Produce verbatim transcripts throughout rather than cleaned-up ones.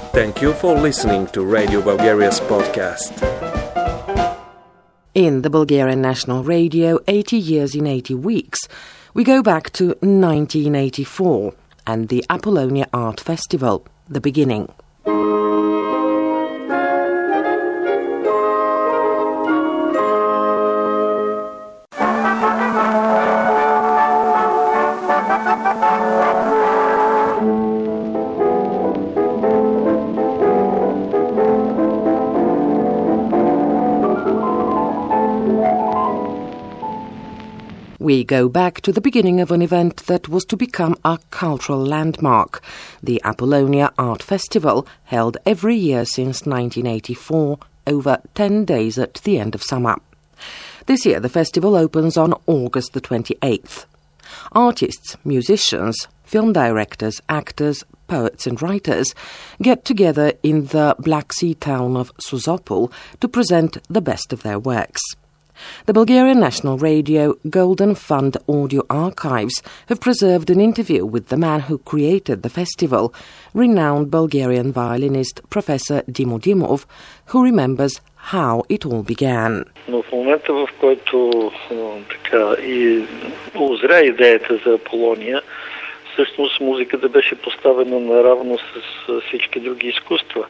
Thank you for listening to Radio Bulgaria's podcast. In the Bulgarian National Radio, eighty years in eighty weeks, we go back to nineteen eighty-four and the Apollonia Art Festival, the beginning. We go back to the beginning of an event that was to become a cultural landmark, the Apollonia Art Festival, held every year since nineteen eighty-four, over ten days at the end of summer. This year the festival opens on August the twenty-eighth. Artists, musicians, film directors, actors, poets and writers get together in the Black Sea town of Sozopol to present the best of their works. The Bulgarian National Radio Golden Fund Audio Archives have preserved an interview with the man who created the festival, renowned Bulgarian violinist Professor Dimo Dimov, who remembers how it all began. Но в момента, в който така и озря идеята за Аполония, всъщност музиката беше поставена наравно с всички други изкуства.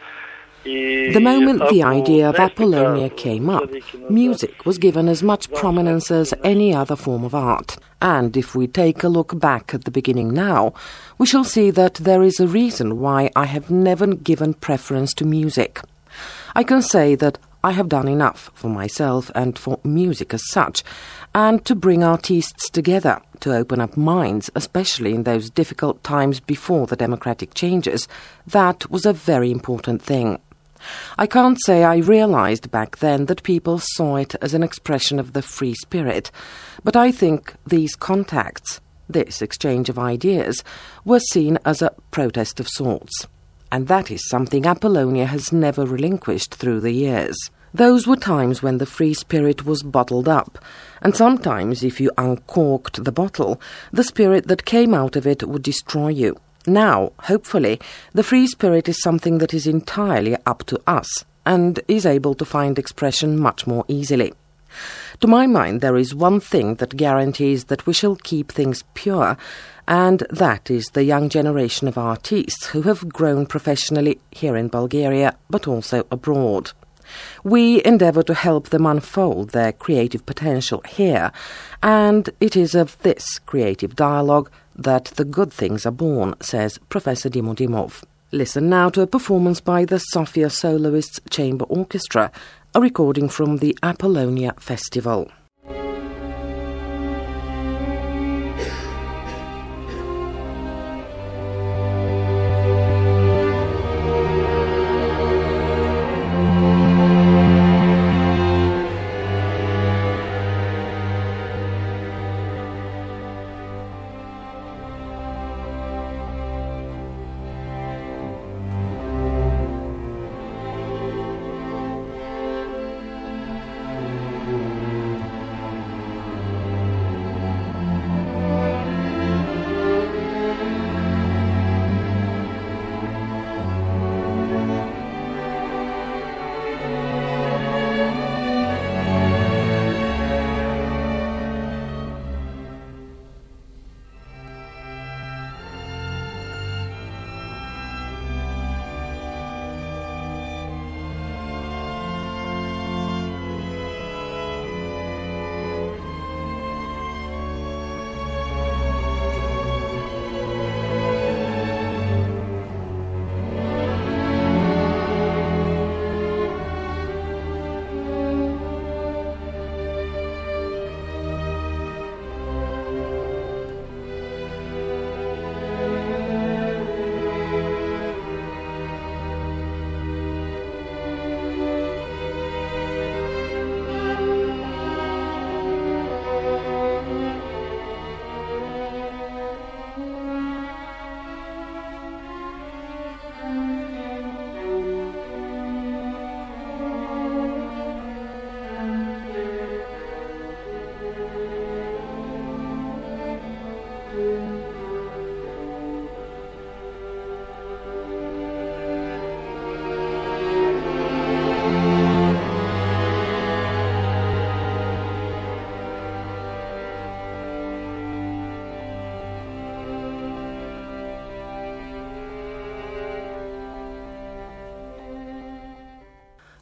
The moment the idea of Apollonia came up, music was given as much prominence as any other form of art. And if we take a look back at the beginning now, we shall see that there is a reason why I have never given preference to music. I can say that I have done enough for myself and for music as such, and to bring artists together, to open up minds, especially in those difficult times before the democratic changes. That was a very important thing. I can't say I realized back then that people saw it as an expression of the free spirit, but I think these contacts, this exchange of ideas, were seen as a protest of sorts. And that is something Apollonia has never relinquished through the years. Those were times when the free spirit was bottled up, and sometimes if you uncorked the bottle, the spirit that came out of it would destroy you. Now, hopefully, the free spirit is something that is entirely up to us and is able to find expression much more easily. To my mind, there is one thing that guarantees that we shall keep things pure, and that is the young generation of artists who have grown professionally here in Bulgaria, but also abroad. We endeavour to help them unfold their creative potential here, and it is of this creative dialogue that the good things are born, says Professor Dimo Dimov. Listen now to a performance by the Sofia Soloists Chamber Orchestra, a recording from the Apollonia Festival.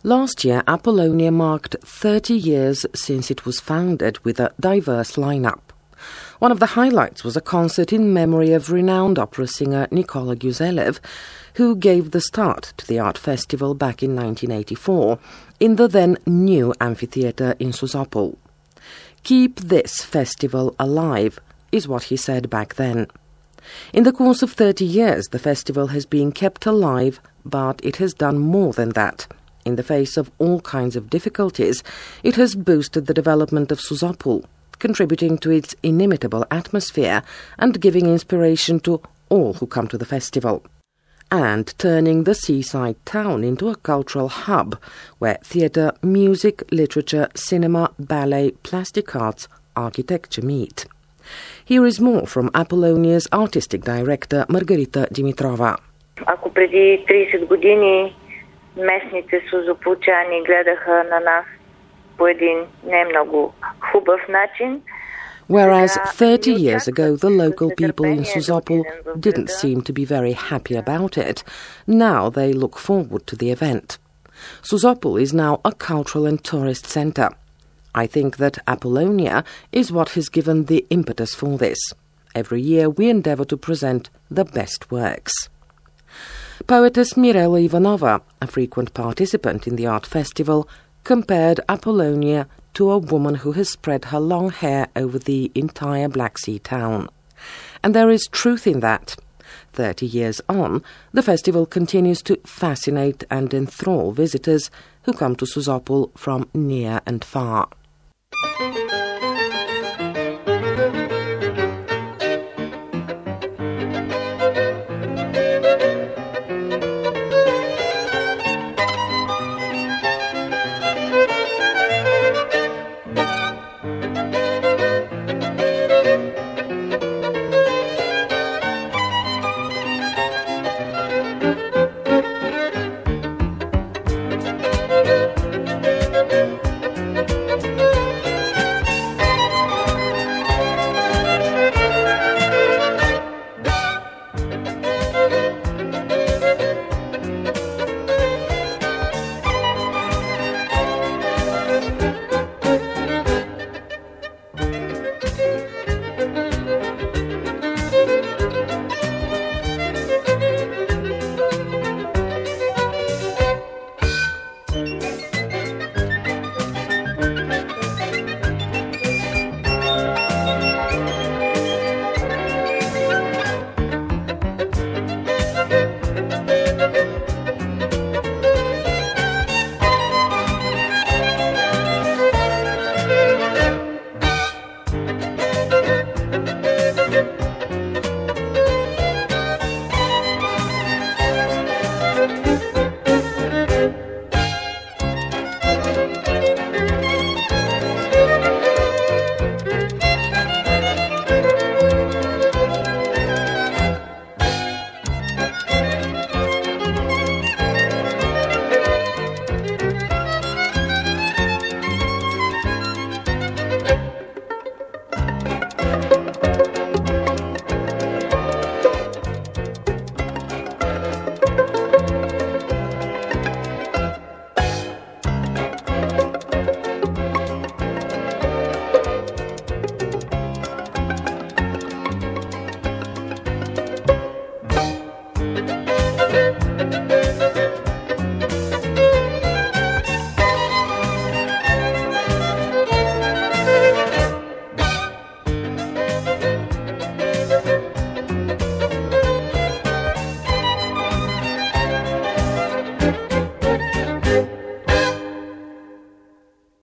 Last year, Apollonia marked thirty years since it was founded with a diverse lineup. One of the highlights was a concert in memory of renowned opera singer Nikola Gyuzelev, who gave the start to the art festival back in nineteen eighty-four in the then new amphitheatre in Sozopol. "Keep this festival alive," is what he said back then. In the course of thirty years, the festival has been kept alive, but it has done more than that. In the face of all kinds of difficulties, it has boosted the development of Sozopol, contributing to its inimitable atmosphere and giving inspiration to all who come to the festival, and turning the seaside town into a cultural hub where theatre, music, literature, cinema, ballet, plastic arts, architecture meet. Here is more from Apollonia's artistic director Margarita Dimitrova. Ако преди тридесет години местните созополчани гледаха на нас по един не много хубав начин. Whereas thirty years ago the local people in Sozopol didn't seem to be very happy about it, now they look forward to the event. Sozopol is now a cultural and tourist centre. I think that Apollonia is what has given the impetus for this. Every year we endeavour to present the best works. Poetess Mirela Ivanova, a frequent participant in the art festival, compared Apollonia to a woman who has spread her long hair over the entire Black Sea town. And there is truth in that. Thirty years on, the festival continues to fascinate and enthrall visitors who come to Sozopol from near and far.